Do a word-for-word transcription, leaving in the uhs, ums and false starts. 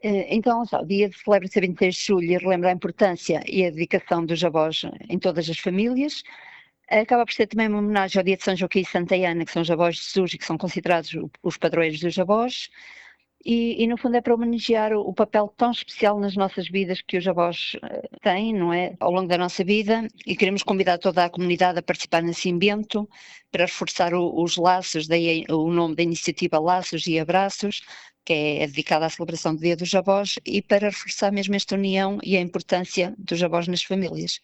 Eh, Então, só, o dia celebra-se a vinte e seis de julho e relembra a importância e a dedicação dos avós em todas as famílias. Acaba por ser também uma homenagem ao dia de São Joaquim e Santa Ana, que são os avós de Jesus e que são considerados o- os padroeiros dos avós. E, e, no fundo é para homenagear o, o papel tão especial nas nossas vidas que os avós eh, têm, não é? Ao longo da nossa vida, e queremos convidar toda a comunidade a participar nesse evento para reforçar o- os laços, daí o nome da iniciativa Laços e Abraços, que é dedicada à celebração do Dia dos Avós, e para reforçar mesmo esta união e a importância dos avós nas famílias.